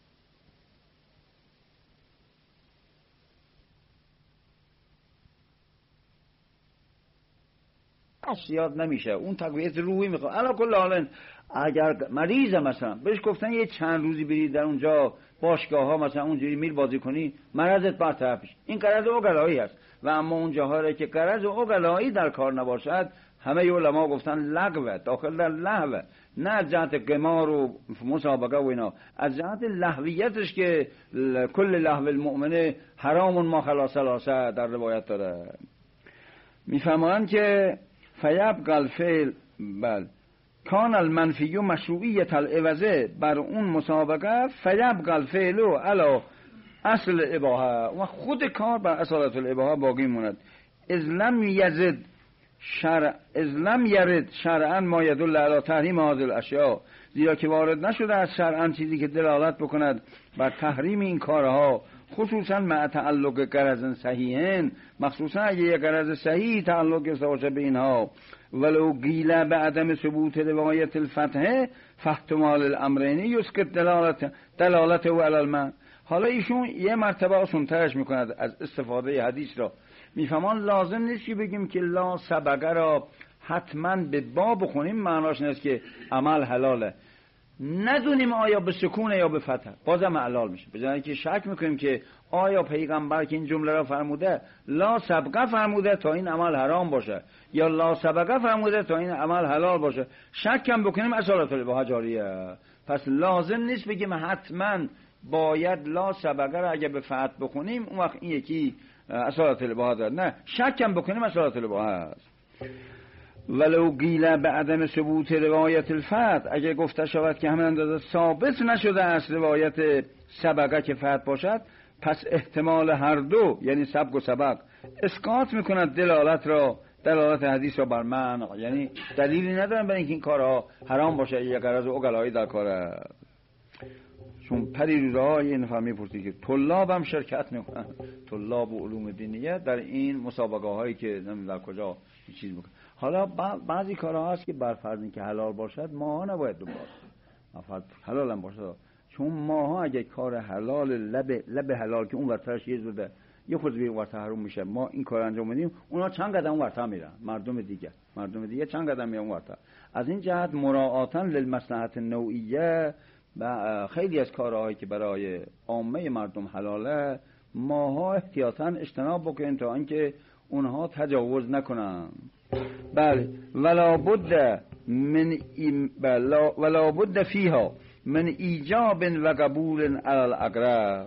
یاد نمیشه، اون تقویت روحی میخواد. علا کل حال اگر مریضه مثلا بهش گفتن یه چند روزی برید در اونجا باشگاه ها مثلا اونجوری میل بازی کنی مرضت برطرف میشه، این غرض عقلایی است. و اما اون جاهایی که غرض عقلایی در کار نباشد همه علما گفتن لغوه، داخل در لهوه، نه از جهت قمار و مسابقه و اینا، از جهت لهویتش که کل لهو المؤمنه حرام ما خلا ثلاثه در روایت داره. میفهمند که فیبقى الفعل بل کان المنفی مشروعیت العوضه بر اون مسابقه، فیبقى الفعل علی اصل الاباحه، و خود کار بر اصالت الاباحه باقی موند. اذ لم یرد شرعا ما یدل علی تحریم هذه الاشیاء، زیرا که وارد نشده از شرعا چیزی که دلالت بکند بر تحریم این کارها، خصوصا مع تعلق غرض صحیحین، مخصوصا اگه یک غرض صحیح تعلق داشته باشه به اینها. ولو قیل به عدم ثبوت روایت الفتح فاحتمال الامرین یسقط دلالت و علی المعنى. حالا ایشون یه مرتبه آسان‌ترش میکند از استفاده حدیث را. میفهمان لازم نیست که بگیم که لا سبقه را حتما به با بخونیم معناش این است که عمل حلاله. ندونیم آیا به سکونه یا به فتح بازم حلال میشه. بجای که شک میکنیم که آیا پیغمبر که این جمله را فرموده لا سبقه فرموده تا این عمل حرام باشه یا لا سبقه فرموده تا این عمل حلال باشه، شک هم بکنیم اصالت الاباحه جاریه. پس لازم نیست بگیم حتما باید لا سبقه را اگه به فتح بخونیم اون وقت این یکی اصالت الاباحه داره. نه، شک هم بکنیم اصالت الاباحه است. ولو قیل به عدم ثبوت روایت الفتح، اگه گفته شود که همین اندازه ثابت نشده است روایت سبقه که فتح باشد، پس احتمال هر دو یعنی سبق و سبق اسقاط میکند دلالت حدیث را بر من. یعنی دلیلی ندارن برای اینکه این کارها حرام باشه یا غرض عقلایی در کار است. چون پریروزهای این فهمی پرسی که طلاب هم شرکت میکنن، طلاب و علوم دینیه در این مسابقه هایی که در کجا چیز میکنن. حالا بعضی کارها هست که بر فرض اینکه حلال باشد ماها نباید دنبال کنیم، حلال هم باشد. چون ماها اگه کار حلال لب حلال که اون ورترش یه زوده یه خود به ورتر حروم میشه، ما این کار انجام بدیم، اونا چند قدم اون ورتر میرن، مردم دیگه چند قدم میرن اون ورتر. از این جهت مراعاتا للمصلحت نوعیه و خیلی از کارهایی که برای عامه مردم حلاله ماها احتیاطاً اجتناب بکنیم تا اینکه اونها تجاوز نکنن. بله، ولا بد فیها من ایجاب و قبول علی الاقرب.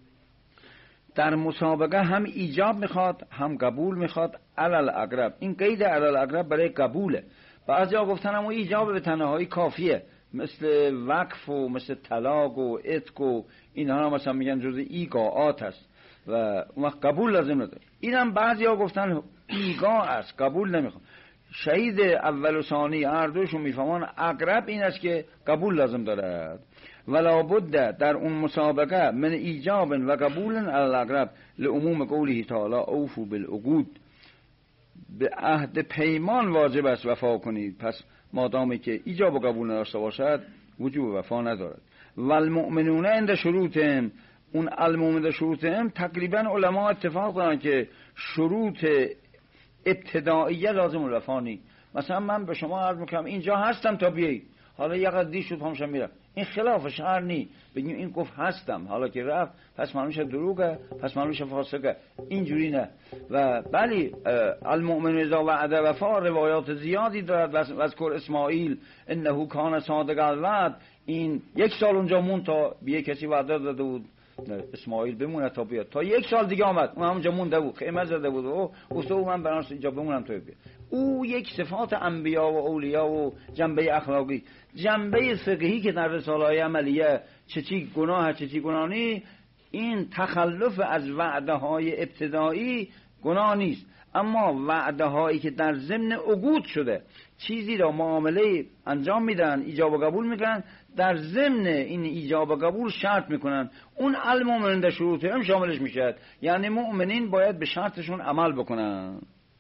در مسابقه هم ایجاب میخواد هم قبول میخواد علی الاقرب. این قید علی الاقرب برای قبوله. بعضیا گفتن هم ایجاب به تنهایی کافیه، مثل وقف و مثل طلاق و عتق و اینها مثلا میگن جزء ایقاعات است و اون وقت قبول لازم نداره. اینم بعضیا گفتن ایقاع است، قبول نمیخواد. شهید اول و ثانی هر دوشون میفهمن اقرب این است که قبول لازم دارد. ولا بد در اون مسابقه من ایجاب و قبول علی الاقرب لعموم قوله تعالی اوفوا بالعقود. به عهد پیمان واجب است وفا کنید. پس مادامی که ایجاب و قبول نداشته باشد وجوب وفا ندارد. والمؤمنون عند شروطهم، اون المؤمن شروطهم تقریبا علما اتفاق دارن که شروط ابتدائیه لازم الوفا نیست. مثلا من به شما عرض میکنم اینجا هستم تا بیایی، حالا یک قدر دی شد پامشم میرم، این خلاف شرع نی. بگیم این گفت هستم حالا که رفت پس معلومش دروغه، پس معلومش فاسقه. اینجوری نه. و بلی المؤمن اذا وعد وفا روایات زیادی دارد. واذکر اسماعیل انه کان صادق الوعد. این 1 سال اونجا مون تا به کسی وعده داده بود اسماعیل بمونه تا بیاد، تا 1 سال دیگه آمد اون همونجا مونده بود، خیمه زده بود و گفته من برام اینجا بمونم تا بیاد. او یک صفات انبیا و اولیاء و جنبه اخلاقی، جنبه فقهی که در رساله‌های عملیه چی گناه چی گناه نی، این تخلف از وعده های ابتدایی گناه نیست. اما وعده هایی که در ضمن عقود شده چیزی را معامله انجام میدن، ایجاب و قبول میکنن، در ضمن این ایجاب و قبول شرط میکنن، اون المؤمنین در شروط هم شاملش میشه. یعنی مؤمنین باید به شرطشون عمل بکنن.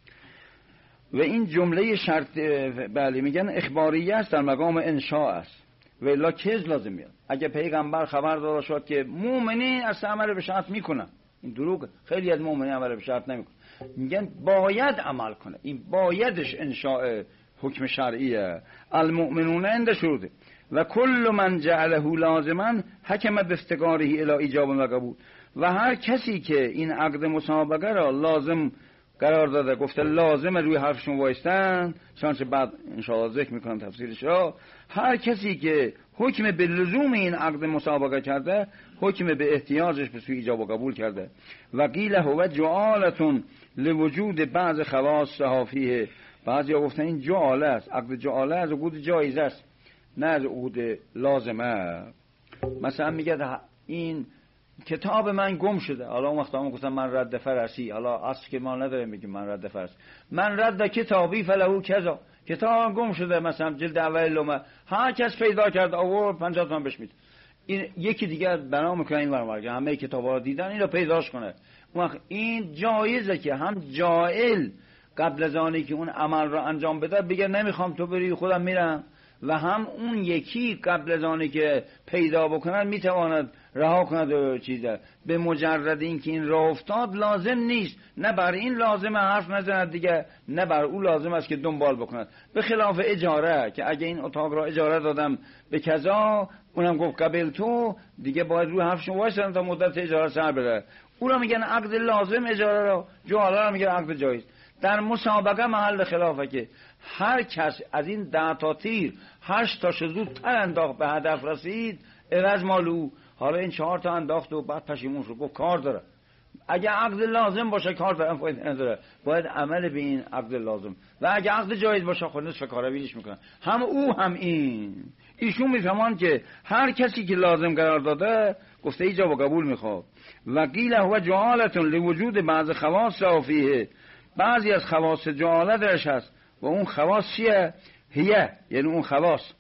و این جمله شرط بله میگن اخباریه است، در مقام انشاء است و الا کذب لازم میاد. اگه پیغمبر خبر داده شد که مؤمنین اصلا عمل به شرط میکنن، این دروغه. خیلی از مؤمنین عمل به شرط نمیکنن، میگن باید عمل کنه. این بایدش انشاء حکم شرعیه. المؤمنون عند شروطه و کل من جعله لازما حکم بافتقاره الی ایجاب و قبول. و هر کسی که این عقد مسابقه را لازم قرار داده، گفته لازم روی حرفشون وایستن، چنانچه بعد انشاءالله ذکر میکنم تفسیرش را. هر کسی که حکم به لزوم این عقد مسابقه کرده، حکم به احتیاجش به سوی ایجاب و قبول کرده. و قیل هو جعالتون لوجود بعض خواص صحافیه. بعضی ها گفتن این جعاله است، عقد جعاله از عقود جایزه است نه از عقود لازمه. مثلا میگه این کتاب من گم شده، حالا اون وقت هم گفتم من رد فرسی، حالا اصل که ما نداره میگیم من رد فرس، من رد کتابی فلهو کذا، کتاب گم شده مثلا جلد اول لومه، هر کس پیدا کرد آورد 50 تومن بهش میده. این یکی دیگه بنا میکنه این ورمارگه همه کتابا رو دیدن اینو پیداش کنه. اون وقت این جایزه که هم جائل قبل از آنی که اون عمل رو انجام بده بگه نمیخوام تو بری خودم میرم، و هم اون یکی قبل از آنی که پیدا بکند میتواند رها کند و چیزه. به مجرد اینکه این راه افتاد لازم نیست، نه بر این لازم حرف نزند دیگه، نه بر او لازم است که دنبال بکند. به خلاف اجاره که اگه این اتاق را اجاره دادم به کذا، اونم گفت قبل تو، دیگه باید روی حرفشون وایسن تا مدت اجاره سر بره. او را میگن عقد لازم، اجاره را جعاله را میگن عقد جایز. در مسابقه محل خلافه که هر کس از این 10 تا تیر 8 تاشو زودتر انداخت به هدف رسید عوض مال او. حالا این 4 تا انداخت و بعد پشیمون شد، گفت کار داره. اگه عقد لازم باشه کار داره، فایده نداره، باید عمل به این عقد لازم. و اگه عقد جایز باشه خود نصف کاره ویلش میکنن. هم او هم این ایشون میفهمان که هر کسی که لازم قرار داده گفته ایجاب و قبول میخواد. و قیل هو جعالتون لوجود بعض خواص فیه، بعضی از خواص جعاله درش هست. و اون خواص چیه؟ هیه، یعنی اون خواص.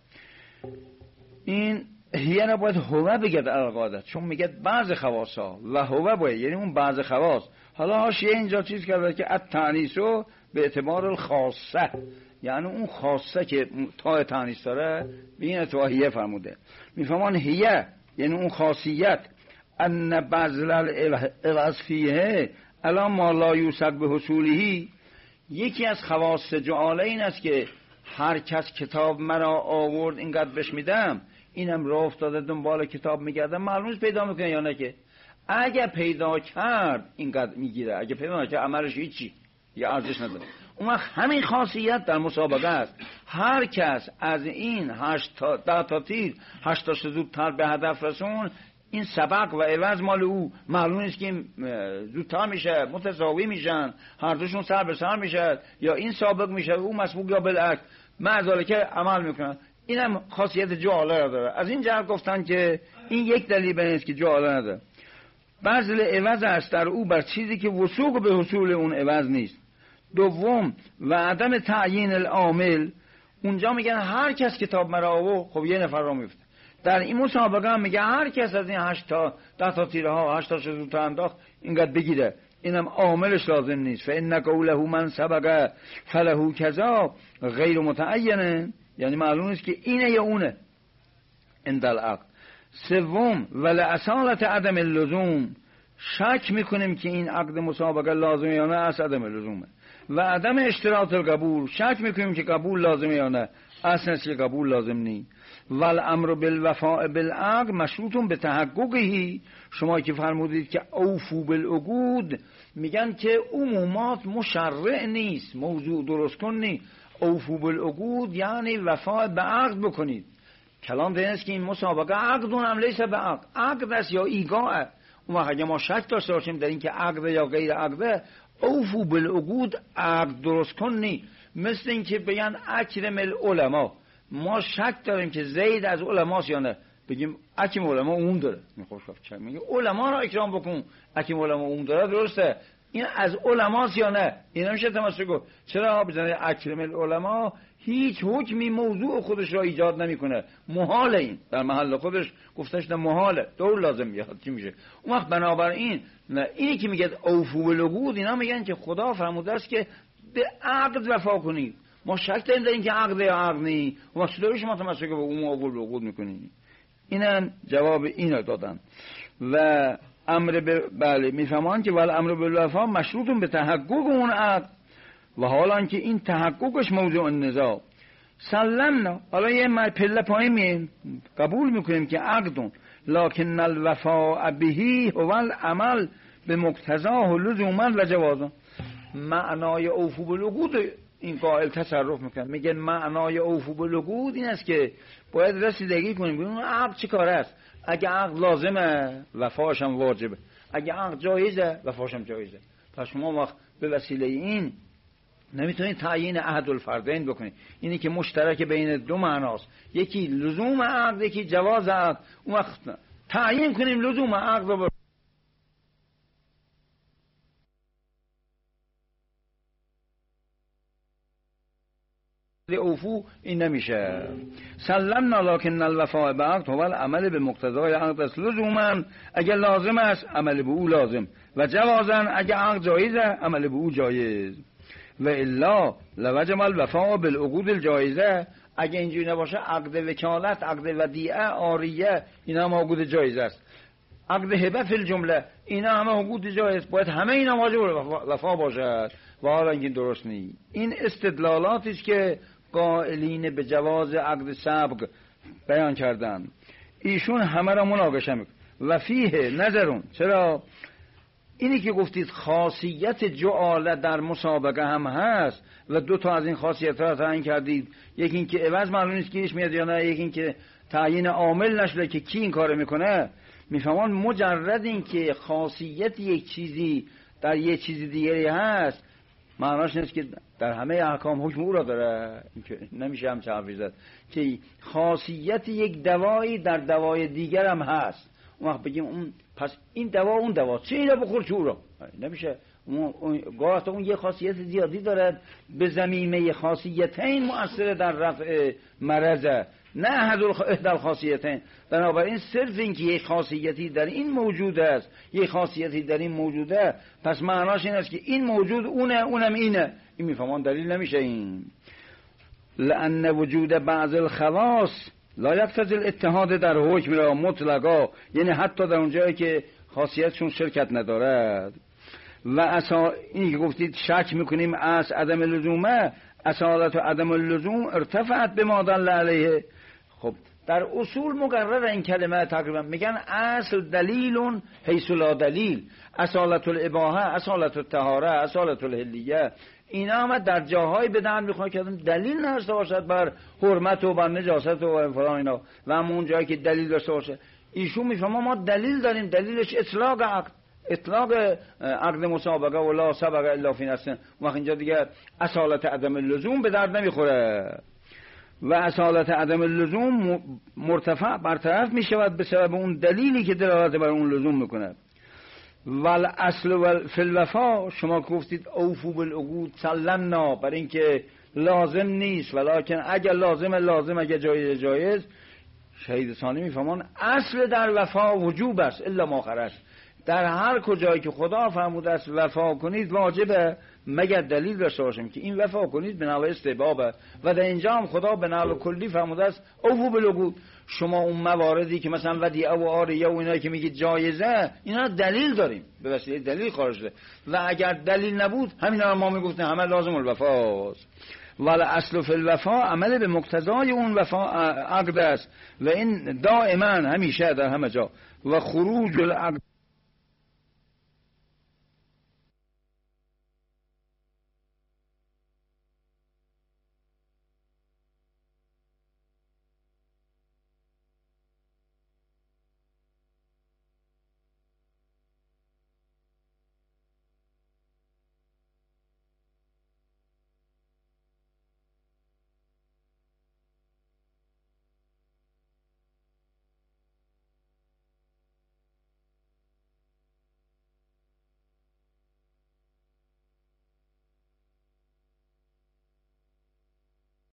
این هیه نباید هوه بگد القادت، چون میگد بعض خواص ها، و هوه باید یعنی اون بعض خواص. حالا حاشیه اینجا چیز کرده که التعنیسو به اعتبار الخاصه، یعنی اون خاصه که تا تعنیس داره به این اعتبار هیه فرموده. میفهمان هیه یعنی اون خاصیت. ان بذل العوض فیه الا ما لا یوسق به حصوله. یکی از خواص جعاله این است که هر کس کتاب مرا آورد اینقدر بهش میدم، اینم راه افتاده دنبال کتاب میگرده، معلومش پیدا میکنه یا نه. که اگه پیدا کرد اینقدر میگیره، اگه پیدا نکرد عملش هیچی یا ارزش نداره. اون وقت همین خاصیت در مسابقه است. هر کس از این 10 تا تیر 8 تا زودتر به هدف رسون، این سبق و عوض مال او. معلوم است که زودتر میشه، متساوی میشن، هر دوشون سر به سر میشه، یا این سابق میشه او مسبوق یا بالعکس، معذاله که عمل میکنن. اینم خاصیت جعاله را داره. از این جهت گفتن که این یک دلیل بر اینه که جعاله نداره. بذل عوض است در او بر چیزی که وثوق به حصول اون عوض نیست. دوم و عدم تعیین العامل. اونجا میگن هر کس کتاب مرا آورد، خب یه نفر را میفته. در این مسابقه هم میگه هر کس از این 8 تا 10 تا تیره ها 8 تا زودتر انداخت اینقدر بگیره، اینم عاملش لازم نیست. فإن قوله من سبق فله کذا غیر متعین، یعنی معلوم است که اینه یا اونه عند العقد. سوم ولعصالت عدم اللزوم. شک میکنیم که این عقد مسابقه لازمه یا نه، از عدم لزومه. و عدم اشتراط القبول. شک میکنیم که قبول لازمه یا نه، اصلا که قبول لازم نی. والامر بالوفاء بالعقد مشروط به تحققه. شما که فرمودید که اوفو بالعقود، میگن که عمومات مشرع نیست، موضوع درست کن نی. اوفو بالعقود یعنی وفاء به عقد بکنید. کلام دین است که این مسابقه عقدون هم لیسه به عقد، عقد است یا ایگاه. اون وقت اگه ما شک داشته باشیم در این که عقد یا غیر عقده، اوفو بالعقود، عقد درست کن نی. مثل این که بگن اکرم العلماء، ما شک داریم که زید از علماست یا نه، بگیم اکرم علماء اون داره. میگه علما را اکرام بکن، اکرم علماء اون داره، درسته، این از علماست یا نه. این نمیشه تمسک گفت. چرا بزنه اکرم العلماء؟ هیچ حکمی موضوع خودش را ایجاد نمیکنه، محاله. این در محل خودش گفتش نه محاله، دور لازم میاد چی میشه. اون وقت بنابراین اینی که میگه اوفو بالعقود، اینا میگن که خدا فرموده است که به عقد وفا کنید. ما شک داریم در این که عقد یا عقد نی، و چطوری شما تمسک به اون عقود میکنید؟ اینا جواب اینو دادن. و امر بله میفهمان که ول امر بالوفا مشروط به تحقق اون عقد، و حالا که این تحققش موضوع النزاع. سلمنا، حالا یه پله پایین قبول میکنیم که عقدون، لکن الوفاء بهی هو العمل به مقتضاه لزوما و جوازا. معنای اوفو بالعقود این قائل تصرف میکنه، میگه معنای اوفو بالعقود این است که باید رسیدگی کنیم به اون عقد چی کار است. اگه عقد لازمه وفاش هم واجبه، اگه عقد جایزه وفاش هم جایزه. پس شما وقت به وسیله این نمیتونید تعیین احد الفردین بکنید. اینی که مشترک بین دو معناست، یکی لزوم عقد، یکی جواز عقد. اون وقت تعیین کنیم لزوم عقد رو اوفو این نمیشه. سلمنا لکن الوفاء بعقد هو العمل به مقتضای عقد است لزوما، اگر لازم است عمل به او لازم، و جوازا اگر عقد جایزه عمل به او جایز. و الا لوجب الوفاء بالعقود الجایزه، اگه اینجوری نباشه عقد وکالت، عقد ودیعه، عاریه، اینا هم حقوق جایز است. عقد هبه فی الجمله اینا همه حقوق جایز، باید همه اینا واجب وفا باشد و حالا این درست نیست. این استدلالاتی است که قائلین به جواز عقد سبق بیان کردن. ایشون همه را مناقشه میکنه. و فیه نظرون، چرا اینی که گفتید خاصیت جعاله در مسابقه هم هست و دو تا از این خاصیت را تعیین کردید، یکی این که عوض معلوم نیست کیش میاد یا نه، یکی این که تعیین عامل نشده که کی این کارو میکنه. میفهمان مجرد این که خاصیت یک چیزی در یک چیز دیگری هست معناش نیست که در همه احکام حکم او را داره. نمیشه هم حرفی زد که خاصیت یک دوایی در دوای دیگر هم هست، اون وقت بگیم اون پس این دوا اون دوا چه اینو بخور چه او را، نمیشه. گاه اون یه خاصیت زیادی دارد به ضمیمه خاصیتین مؤثر در رفع مرضه، نه احد خاصیتین. بنابراین صرف این که یک خاصیتی در این موجود است، یک خاصیتی در این موجوده، پس معناش این است که این موجود اونه، اونم اینه. این میفهمان دلیل نمیشه. این لأن وجود بعض الخواص لا یقتضی الاتحاد در حکم را مطلقا، یعنی حتی در اونجایی که خاصیتشون شرکت ندارد. و اینی که گفتید شک میکنیم از عدم لزومه، اصالت و عدم اللزوم ارتفعت به ما دل علیه. خب در اصول مقرر این کلمه تقریبا میگن اصل دلیلون حیث لا دلیل، اصالت الاباحه، اصالت الطهاره، اصالت الحلیه، اینا هم در جاهای به درد میخواد که دلیل نداشته باشد بر حرمت و بر نجاست و فلان اینا، و همون جایی که دلیل داشته باشه ایشون میفهمه ما دلیل داریم، دلیلش اطلاق عقد، اطلاق عقد مسابقه و لا سبق الا فی نفس. وقت اینجا دیگه اصالت عدم اللزوم به درد نمیخوره و اصالت عدم اللزوم مرتفع برطرف میشود به سبب اون دلیلی که دلالت بر اون لزوم میکنه. ول اصل فی الوفا، شما گفتید اوفو بالعقود سلمنا، برای اینکه لازم نیست، ولکن اگر لازم، اگر جایز. شهید ثانی میفهمان اصل در وفا وجوب است الا ما خرج، در هر کجایی که خدا فرموده است وفا کنید واجبه مگر دلیل داشته باشیم که این وفا کنید به نحو استحبابه، و در اینجا هم خدا به نحو کلی فرموده است اوفو بالعقود. شما اون مواردی که مثلا ودیعه و عاریه و اینا که میگید جایزه، اینا دلیل داریم، به وسیله دلیل خارج شده، و اگر دلیل نبود همینا رو ما میگفتیم همه لازم الوفاست. ول اصل فی الوفا عمل به مقتضای اون وفا عقد است و این دائما همیشه در همه جا. و خروج العقد